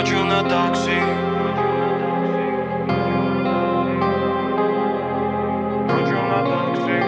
Ночью на такси. Ночью на такси.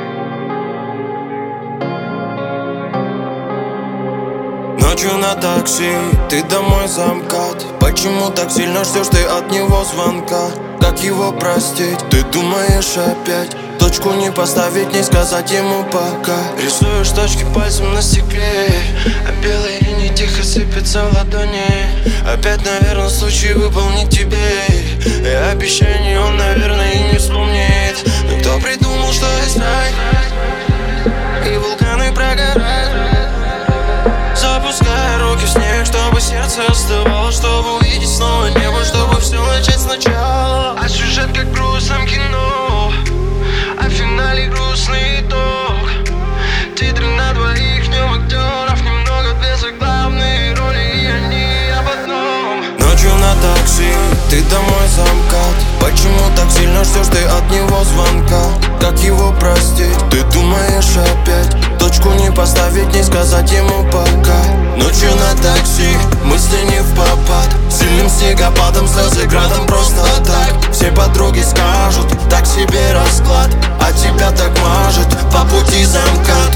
Ночью на такси, ты домой замкат. Почему так сильно ждешь ты от него звонка? Как его простить? Ты думаешь опять точку не поставить, не сказать ему пока. Рисуешь точки пальцем на стекле, а белые линии тихо сыпятся в ладони. Опять, наверное, случай выполнить тебе и обещание он, наверное, и не вспомнит. Но кто придумал, что есть рай, и вулканы прогорают, запуская руки в снег, чтобы сердце остывало, чтобы увидеть снова небо, чтобы все начать сначала. А сюжет как в грустном кино, а в финале грустный итог. Титры на двоих, в нем актеров немного, без главной роли, и они об одном. Ночью на такси, ты домой замкат. Почему так сильно ждешь ты от него звонка? Как его простить? Ты думаешь опять точку не поставить, не сказать ему пока. Ночью на такси, мысли не в попад. Сильным снегопадом, слезы градом просто так. Все подруги скажут, так себе расклад, а тебя так мажет по пути замкат.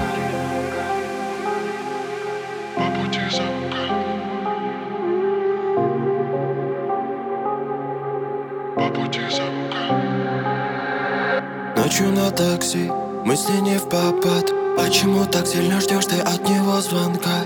По пути замкат. По пути замкат. Ночью на такси, мысли не в попад. Почему так сильно ждешь ты от него звонка?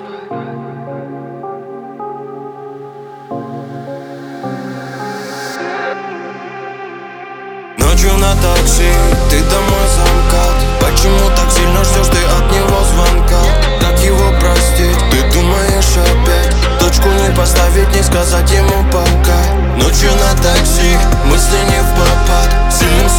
Ночью на такси, ты домой замкат. Почему так сильно ждешь ты от него звонка? Как его простить? Ты думаешь опять точку не поставить, не сказать ему пока. Ночью на такси, мысли не в попад. Сильным